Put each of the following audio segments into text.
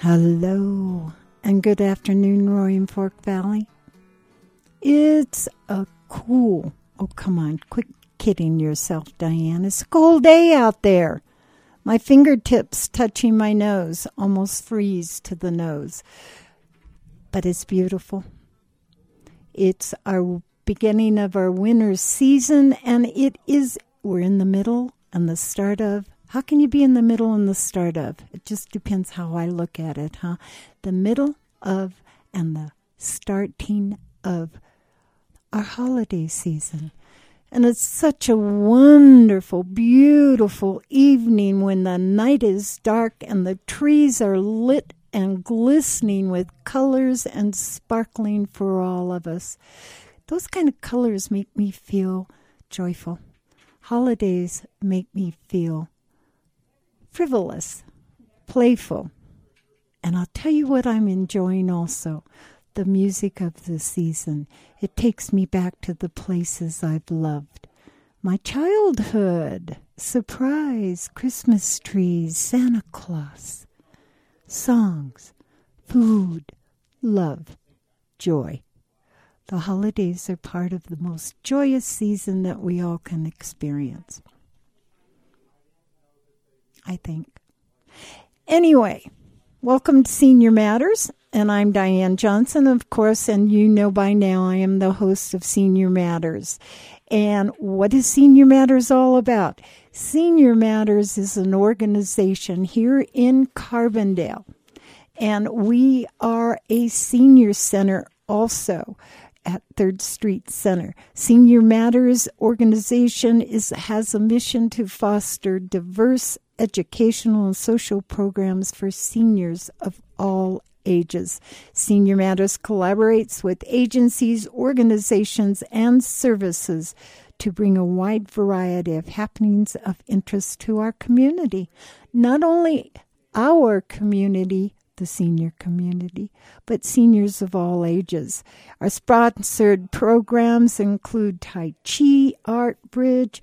Hello, and good afternoon, Roaring Fork Valley. It's a cool, oh, come on, quit kidding yourself, Diane. It's a cold day out there. My fingertips touching my nose almost freeze to the nose. But it's beautiful. It's our beginning of our winter season, and we're in the middle and the start of. How can you be in the middle and the start of? It just depends how I look at it, huh? The middle of and the starting of our holiday season. And it's such a wonderful, beautiful evening when the night is dark and the trees are lit and glistening with colors and sparkling for all of us. Those kind of colors make me feel joyful. Holidays make me feel frivolous, playful. And I'll tell you what I'm enjoying also, the music of the season. It takes me back to the places I've loved. My childhood, surprise, Christmas trees, Santa Claus, songs, food, love, joy. The holidays are part of the most joyous season that we all can experience, I think. Anyway, welcome to Senior Matters, and I'm Diane Johnson, of course, and you know by now I am the host of Senior Matters. And what is Senior Matters all about? Senior Matters is an organization here in Carbondale, and we are a senior center also at 3rd Street Center. Senior Matters organization has a mission to foster diverse educational and social programs for seniors of all ages. Senior Matters collaborates with agencies, organizations, and services to bring a wide variety of happenings of interest to our community. Not only our community, the senior community, but seniors of all ages. Our sponsored programs include Tai Chi, Art Bridge,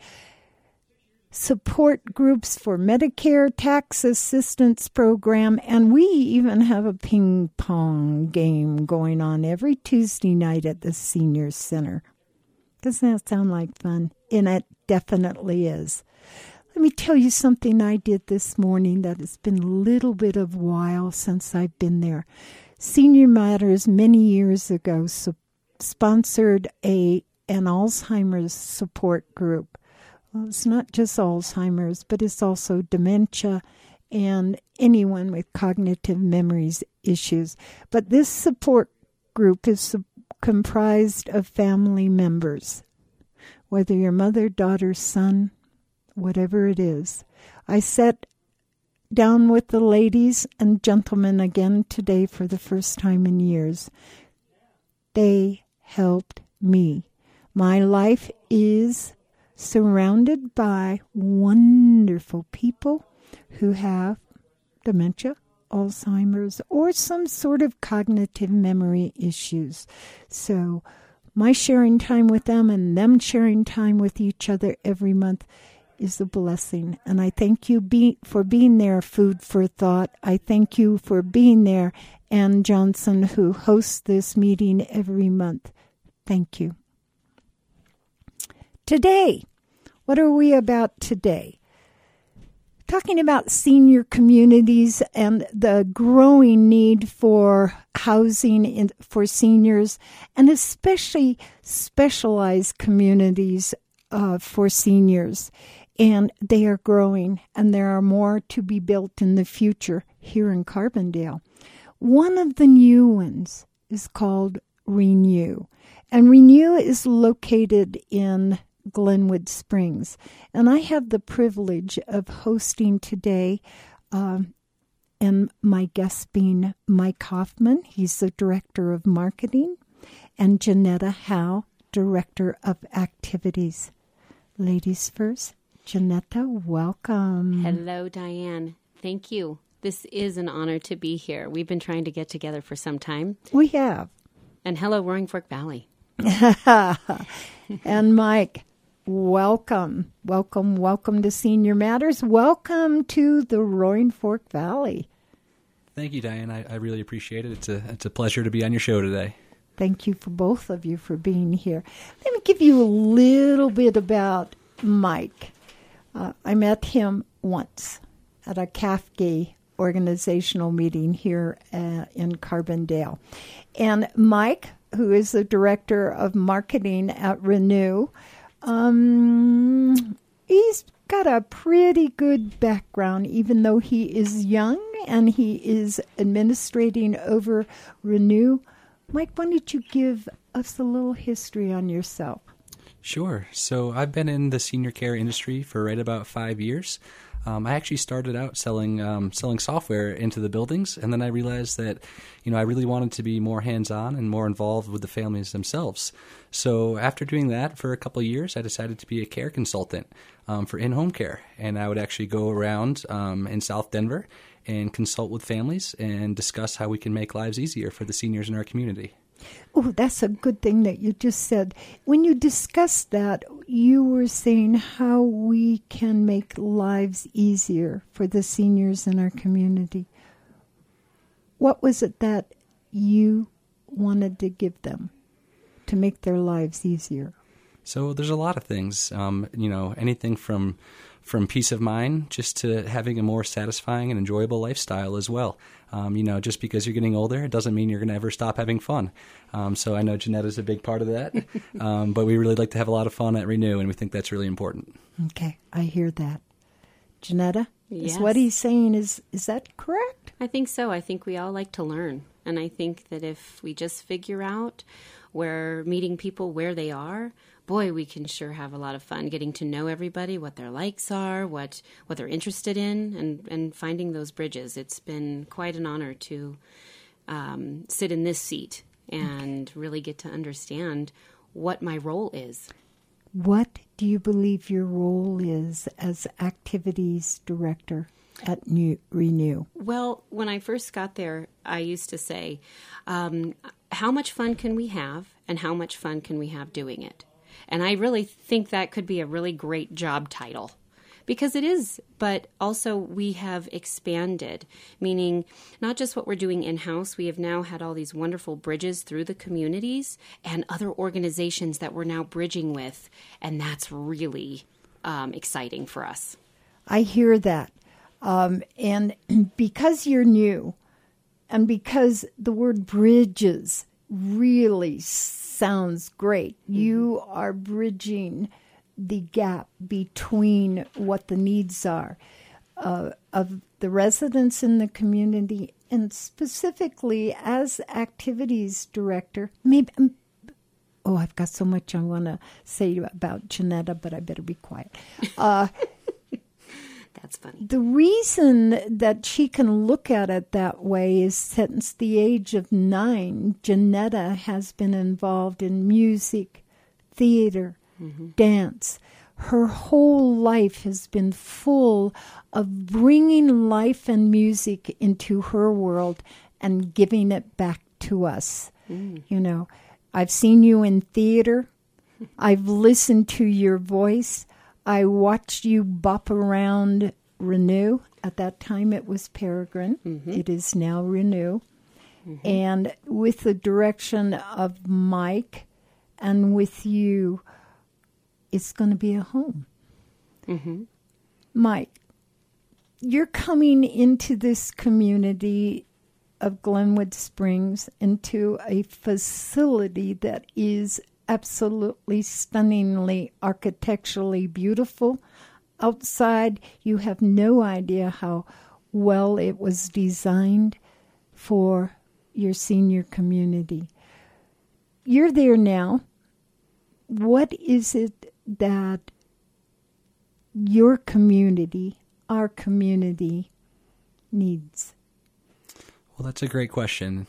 support groups for Medicare, tax assistance program, and we even have a ping pong game going on every Tuesday night at the Senior Center. Doesn't that sound like fun? And it definitely is. Let me tell you something I did this morning that has been a little bit of a while since I've been there. Senior Matters many years ago sponsored an Alzheimer's support group. Well, it's not just Alzheimer's, but it's also dementia and anyone with cognitive memories issues. But this support group is comprised of family members, whether your mother, daughter, son, whatever it is. I sat down with the ladies and gentlemen again today for the first time in years. They helped me. My life is surrounded by wonderful people who have dementia, Alzheimer's, or some sort of cognitive memory issues. So my sharing time with them and them sharing time with each other every month is a blessing. And I thank you for being there, Food for Thought. I thank you for being there, Ann Johnson, who hosts this meeting every month. Thank you. Today, what are we about today? Talking about senior communities and the growing need for housing for seniors, and especially specialized communities for seniors. And they are growing, and there are more to be built in the future here in Carbondale. One of the new ones is called Renew, and Renew is located in Glenwood Springs. And I have the privilege of hosting today, and my guest being Mike Hoffman. He's the Director of Marketing, and Janetta Howe, Director of Activities. Ladies first, Janetta, welcome. Hello, Diane. Thank you. This is an honor to be here. We've been trying to get together for some time. We have. And hello, Roaring Fork Valley. And Mike, welcome. Welcome to Senior Matters. Welcome to the Roaring Fork Valley. Thank you, Diane. I really appreciate it. It's a pleasure to be on your show today. Thank you for both of you for being here. Let me give you a little bit about Mike. I met him once at a CAFGA organizational meeting here in Carbondale. And Mike, who is the director of marketing at Renew, he's got a pretty good background, even though he is young and he is administrating over Renew. Mike, why don't you give us a little history on yourself? Sure. So I've been in the senior care industry for right about 5 years. I actually started out selling software into the buildings, and then I realized that, I really wanted to be more hands-on and more involved with the families themselves. So after doing that for a couple of years, I decided to be a care consultant for in-home care, and I would actually go around in South Denver and consult with families and discuss how we can make lives easier for the seniors in our community. Oh, that's a good thing that you just said. When you discussed that, you were saying how we can make lives easier for the seniors in our community. What was it that you wanted to give them to make their lives easier? So there's a lot of things, anything from peace of mind just to having a more satisfying and enjoyable lifestyle as well. Just because you're getting older, it doesn't mean you're going to ever stop having fun. So I know Janetta's a big part of that, but we really like to have a lot of fun at Renew, and we think that's really important. Okay, I hear that. Janetta, Yes. is what he's saying, is that correct? I think so. I think we all like to learn. And I think that if we just figure out where meeting people where they are, boy, we can sure have a lot of fun getting to know everybody, what their likes are, what they're interested in, and finding those bridges. It's been quite an honor to sit in this seat and really get to understand what my role is. What do you believe your role is as activities director at Renew? Well, when I first got there, I used to say, how much fun can we have and how much fun can we have doing it? And I really think that could be a really great job title, because it is, but also we have expanded, meaning not just what we're doing in-house. We have now had all these wonderful bridges through the communities and other organizations that we're now bridging with, and that's really exciting for us. I hear that. And because you're new, and because the word bridges really sounds great, you are bridging the gap between what the needs are of the residents in the community, and specifically as activities director. Maybe, I've got so much I want to say about Janetta, but I better be quiet. That's funny. The reason that she can look at it that way is since the age of 9, Janetta has been involved in music, theater, dance. Her whole life has been full of bringing life and music into her world and giving it back to us. I've seen you in theater. I've listened to your voice. I watched you bop around Renew. At that time, it was Peregrine. It is now Renew. And with the direction of Mike and with you, it's going to be a home. Mike, you're coming into this community of Glenwood Springs, into a facility that is absolutely stunningly architecturally beautiful. Outside, you have no idea how well it was designed for your senior community. You're there now. What is it that your community, our community, needs? Well, that's a great question.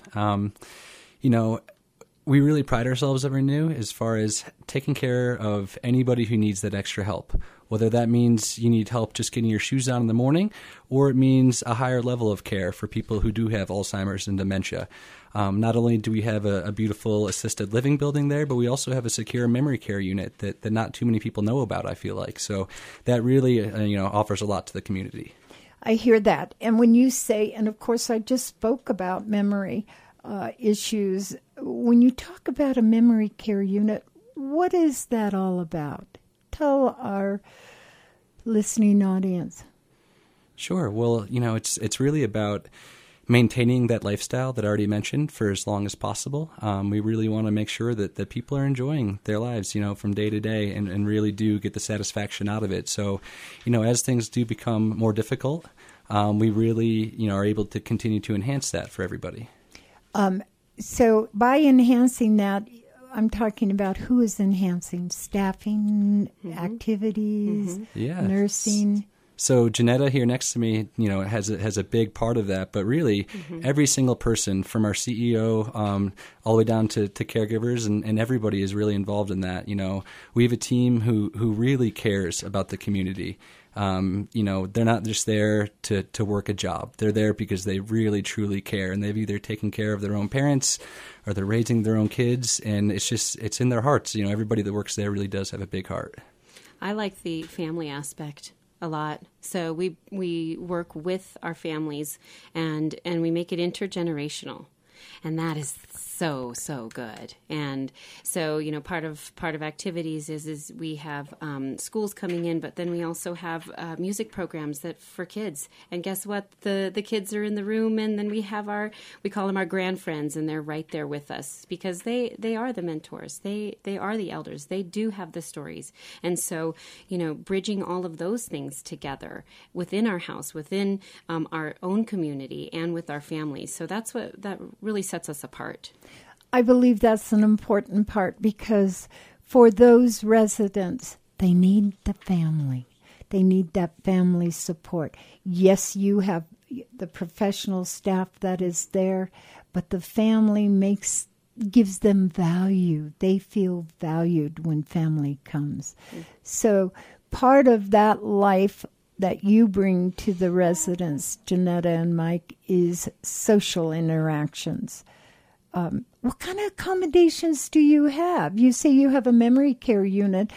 We really pride ourselves at Renew as far as taking care of anybody who needs that extra help, whether that means you need help just getting your shoes on in the morning, or it means a higher level of care for people who do have Alzheimer's and dementia. Not only do we have a beautiful assisted living building there, but we also have a secure memory care unit that not too many people know about, I feel like. So that really offers a lot to the community. I hear that. And when you say, and of course I just spoke about memory issues, when you talk about a memory care unit, what is that all about? Tell our listening audience. Sure. Well, it's really about maintaining that lifestyle that I already mentioned for as long as possible. We really want to make sure that people are enjoying their lives, from day to day and really do get the satisfaction out of it. So, as things do become more difficult, we really, are able to continue to enhance that for everybody. So by enhancing that, I'm talking about who is enhancing staffing, activities, nursing. So Janetta here next to me, has a big part of that. But really, every single person from our CEO all the way down to caregivers and everybody is really involved in that. We have a team who really cares about the community. They're not just there to work a job. They're there because they really, truly care. And they've either taken care of their own parents or they're raising their own kids. And it's in their hearts. Everybody that works there really does have a big heart. I like the family aspect a lot. So we work with our families and we make it intergenerational. And that is so good. And so, part of activities is we have schools coming in, but then we also have music programs that for kids. And guess what? The kids are in the room, and then we call them our grand friends, and they're right there with us because they are the mentors. They are the elders. They do have the stories. And so, bridging all of those things together within our house, within our own community, and with our families. So that really sets us apart. I believe that's an important part because for those residents, they need the family. They need that family support. Yes, you have the professional staff that is there, but the family gives them value. They feel valued when family comes. So part of that life that you bring to the residents, Janetta and Mike, is social interactions. What kind of accommodations do you have? You say you have a memory care unit,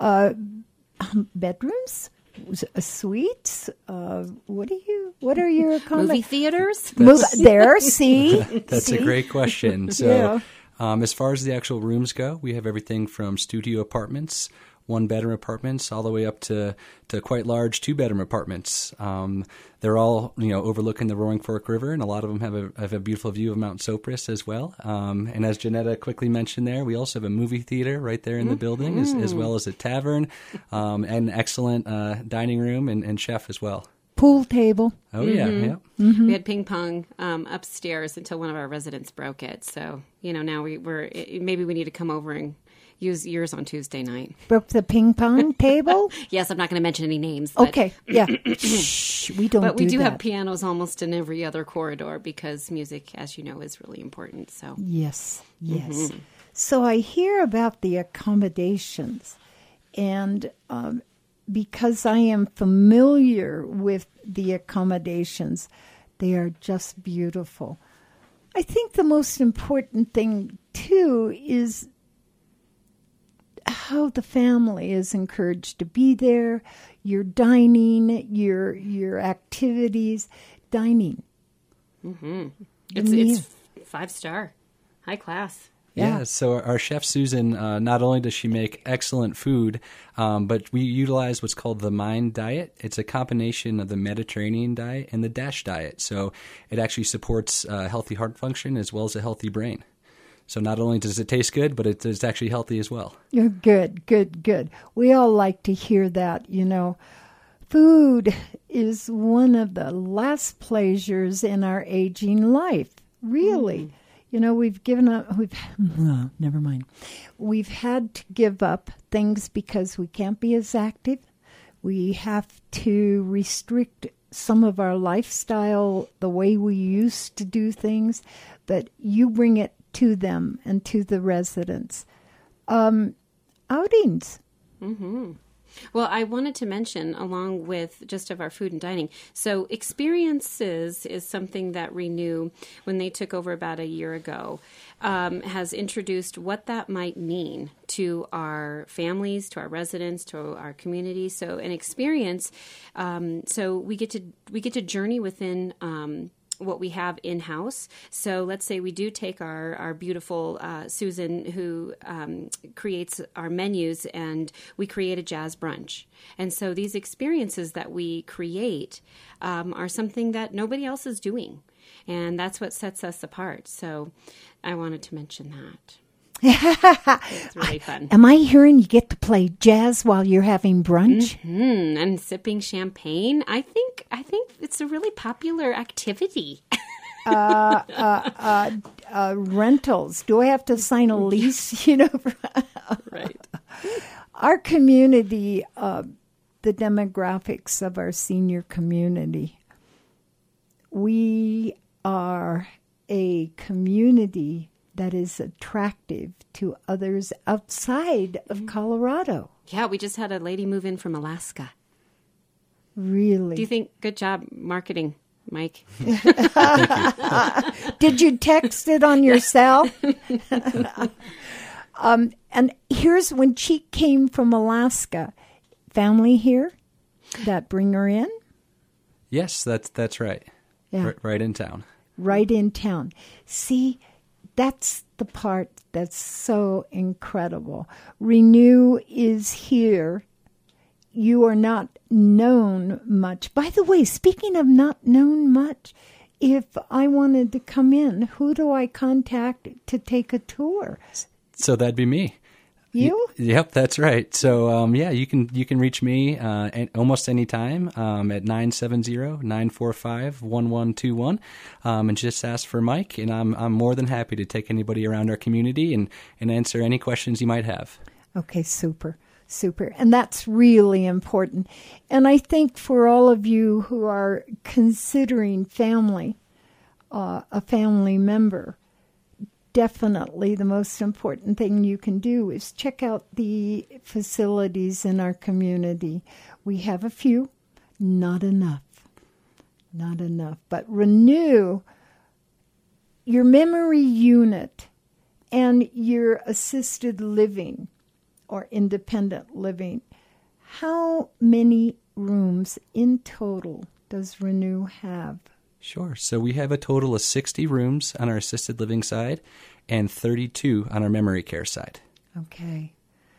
bedrooms, suites. What are your accommodations? Movie theaters? There, see? That's a great question. So, as far as the actual rooms go, we have everything from studio apartments, one-bedroom apartments, all the way up to quite large two-bedroom apartments. They're all overlooking the Roaring Fork River, and a lot of them have a beautiful view of Mount Sopris as well. And as Janetta quickly mentioned there, we also have a movie theater right there in the building, as well as a tavern, and excellent dining room and chef as well. Pool table. Oh, yeah. We had ping pong upstairs until one of our residents broke it. So, now maybe we need to come over and use yours on Tuesday night. Broke the ping pong table? Yes, I'm not going to mention any names. But, okay, yeah. Shh, we don't. But we do that. have pianos almost in every other corridor because music, as you know, is really important. So yes. So I hear about the accommodations, and because I am familiar with the accommodations, they are just beautiful. I think the most important thing too is how the family is encouraged to be there, your dining, your activities, dining. It's 5-star, high class. Yeah, so our chef Susan, not only does she make excellent food, but we utilize what's called the MIND diet. It's a combination of the Mediterranean diet and the DASH diet. So it actually supports healthy heart function as well as a healthy brain. So not only does it taste good, but it's actually healthy as well. You're good. We all like to hear that, Food is one of the last pleasures in our aging life, really. We've given up, never mind. We've had to give up things because we can't be as active. We have to restrict some of our lifestyle, the way we used to do things, but you bring it to them and to the residents. Outings. Well, I wanted to mention, along with just of our food and dining, so experiences is something that Renew, when they took over about a year ago, has introduced what that might mean to our families, to our residents, to our community. So an experience, so we get to journey within what we have in-house. So let's say we do take our beautiful Susan, who creates our menus, and we create a jazz brunch. And so these experiences that we create are something that nobody else is doing. And that's what sets us apart. So I wanted to mention that. It's really fun. Am I hearing you get to play jazz while you're having brunch? Mm-hmm. And sipping champagne? I think it's a really popular activity. Rentals. Do I have to sign a lease? Right. Our community, the demographics of our senior community, we are a community that is attractive to others outside of Colorado. Yeah, we just had a lady move in from Alaska. Really? Do you think, good job marketing, Mike? Did you text it on your cell? And here's when she came from Alaska. Family here that bring her in? Yes, that's right. Yeah. Right in town. Right in town. See, that's the part that's so incredible. Renew is here. You are not known much. By the way, speaking of not known much, if I wanted to come in, who do I contact to take a tour? So that'd be me. You? Yep, that's right. So, you can reach me almost any time at 970-945-1121 and just ask for Mike, and I'm more than happy to take anybody around our community and answer any questions you might have. Okay, super. And that's really important. And I think for all of you who are considering family, a family member, definitely the most important thing you can do is check out the facilities in our community. We have a few, not enough. But Renew, your memory unit and your assisted living or independent living, how many rooms in total does Renew have? Sure. So we have a total of 60 rooms on our assisted living side and 32 on our memory care side. Okay.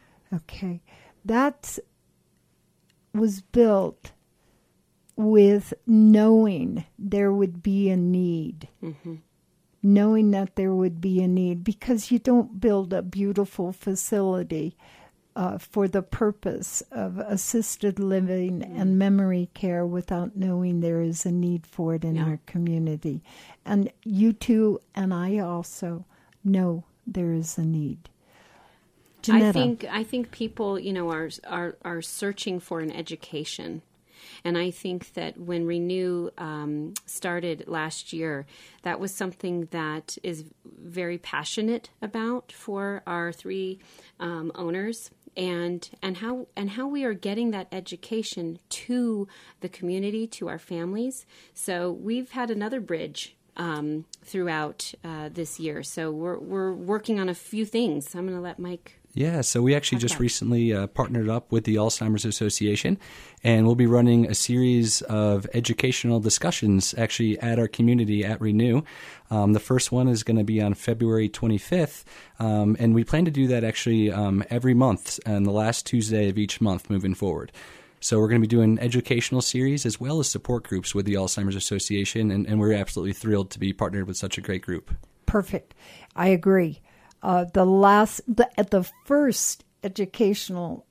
That was built with knowing there would be a need. Mm-hmm. Knowing that there would be a need, because you don't build a beautiful facility for the purpose of assisted living and memory care without knowing there is a need for it in our community. And you two and I also know there is a need. Janetta. I think people, are searching for an education. And I think that when Renew started last year, that was something that is very passionate about for our three owners, and how we are getting that education to the community, to our families. So we've had another bridge throughout this year. So we're working on a few things. I'm going to let Mike. Yeah, so we actually just recently partnered up with the Alzheimer's Association, and we'll be running a series of educational discussions actually at our community at Renew. The first one is going to be on February 25th, and we plan to do that actually every month on the last Tuesday of each month moving forward. So we're going to be doing an educational series as well as support groups with the Alzheimer's Association, and we're absolutely thrilled to be partnered with such a great group. Perfect. I agree. At the first educational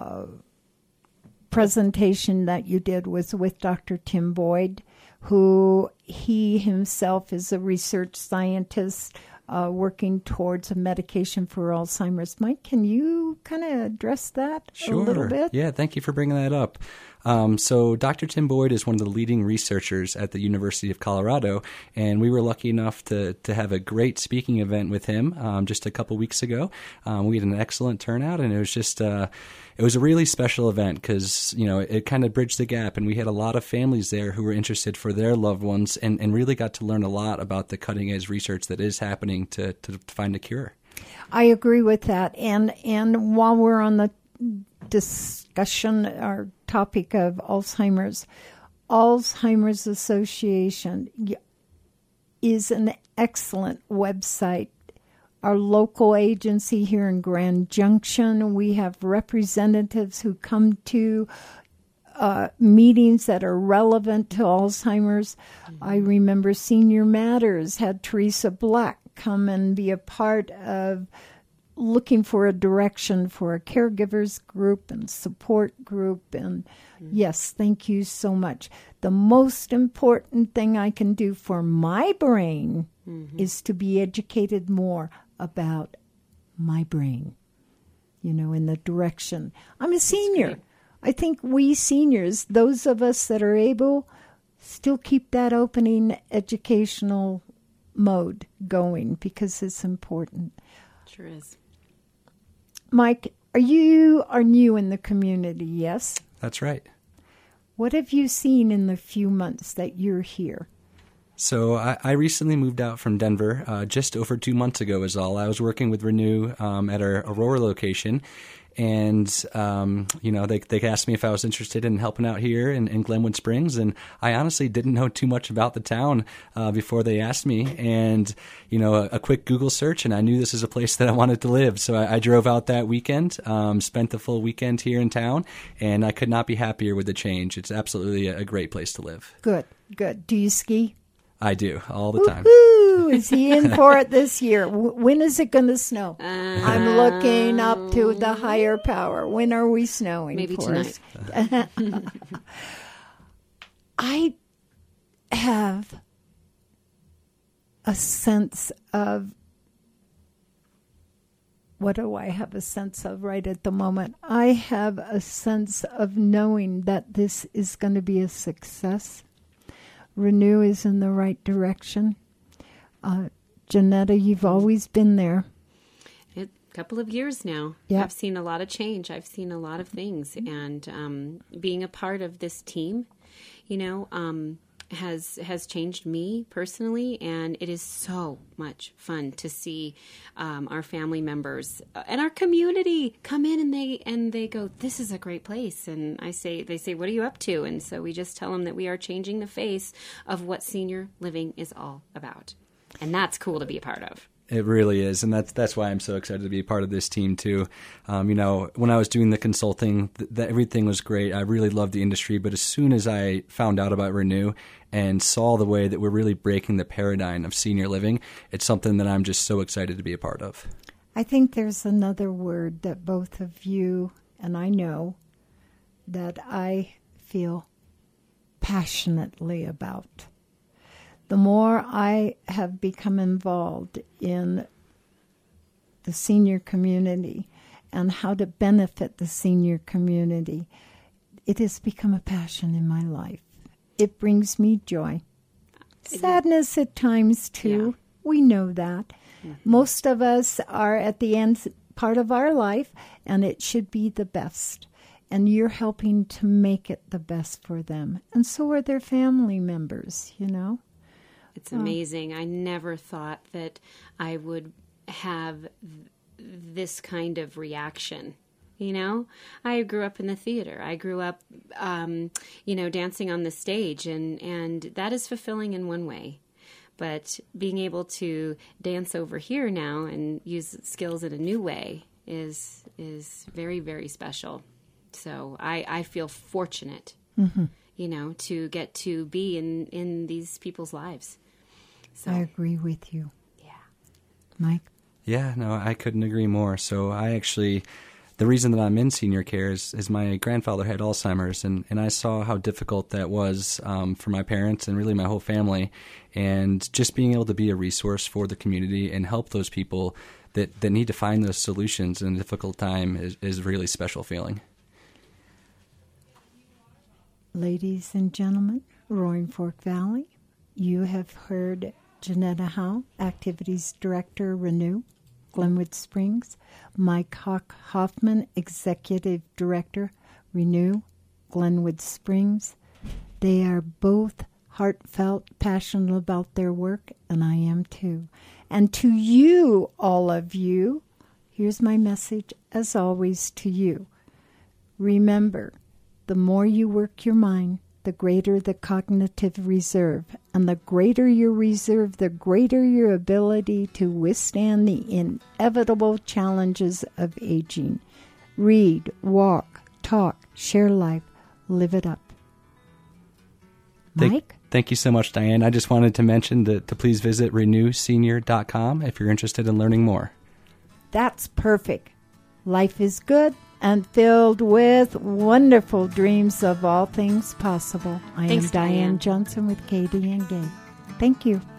presentation that you did was with Dr. Tim Boyd, who he himself is a research scientist working towards a medication for Alzheimer's. Mike, can you kind of address that a little bit? Yeah, thank you for bringing that up. So Dr. Tim Boyd is one of the leading researchers at the University of Colorado, and we were lucky enough to have a great speaking event with him just a couple weeks ago. We had an excellent turnout, and it was just it was a really special event because, it kind of bridged the gap, and we had a lot of families there who were interested for their loved ones and really got to learn a lot about the cutting-edge research that is happening to find a cure. I agree with that. And while we're on the discussion or topic of Alzheimer's Association is an excellent website. Our local agency here in Grand Junction, we have representatives who come to meetings that are relevant to Alzheimer's. I remember Senior Matters had Teresa Black come and be a part of looking for a direction for a caregivers group and support group. And yes, thank you so much. The most important thing I can do for my brain is to be educated more about my brain, in the direction. I'm a senior. I think we seniors, those of us that are able, still keep that opening educational mode going because it's important. Sure is. Mike, you are new in the community, yes? That's right. What have you seen in the few months that you're here? So I recently moved out from Denver just over 2 months ago is all. I was working with Renew at our Aurora location, and they asked me if I was interested in helping out here in Glenwood Springs, and I honestly didn't know too much about the town before they asked me, and a quick Google search, and I knew this is a place that I wanted to live. So I drove out that weekend, spent the full weekend here in town, and I could not be happier with the change. It's absolutely a great place to live. Good. Do you ski? I do, all the time. Woo-hoo! Is he in for it this year? When is it going to snow? I'm looking up to the higher power. When are we snowing? Maybe for tonight. I have a sense of, what do I have a sense of right at the moment? I have a sense of knowing that this is going to be a success. Renew is in the right direction. Janetta, you've always been there. A couple of years now. Yep. I've seen a lot of change. I've seen a lot of things. And being a part of this team, has changed me personally. And it is so much fun to see our family members and our community come in and they go, this is a great place. And they say, what are you up to? And so we just tell them that we are changing the face of what senior living is all about. And that's cool to be a part of. It really is, and that's why I'm so excited to be a part of this team too. When I was doing the consulting, everything was great. I really loved the industry, but as soon as I found out about Renew and saw the way that we're really breaking the paradigm of senior living, it's something that I'm just so excited to be a part of. I think there's another word that both of you and I know that I feel passionately about. The more I have become involved in the senior community and how to benefit the senior community, it has become a passion in my life. It brings me joy. Sadness at times, too. Yeah. We know that. Mm-hmm. Most of us are at the end part of our life, and it should be the best. And you're helping to make it the best for them. And so are their family members, It's amazing. I never thought that I would have this kind of reaction. I grew up in the theater. I grew up, dancing on the stage, and that is fulfilling in one way. But being able to dance over here now and use skills in a new way is very, very special. So I feel fortunate, to get to be in these people's lives. So. I agree with you. Yeah. Mike? Yeah, no, I couldn't agree more. So the reason that I'm in senior care is my grandfather had Alzheimer's, and I saw how difficult that was for my parents and really my whole family. And just being able to be a resource for the community and help those people that need to find those solutions in a difficult time is a really special feeling. Ladies and gentlemen, Roaring Fork Valley, you have heard Janetta Howe, Activities Director, Renew, Glenwood Springs, Mike Hoffman, Executive Director, Renew, Glenwood Springs. They are both heartfelt, passionate about their work, and I am too. And to you, all of you, here's my message, as always, to you. Remember, the more you work your mind, the greater the cognitive reserve. And the greater your reserve, the greater your ability to withstand the inevitable challenges of aging. Read, walk, talk, share life, live it up. Mike? Thank you so much, Diane. I just wanted to mention to please visit renewsenior.com if you're interested in learning more. That's perfect. Life is good and filled with wonderful dreams of all things possible. I am Diane Johnson with Katie and Gay. Thank you.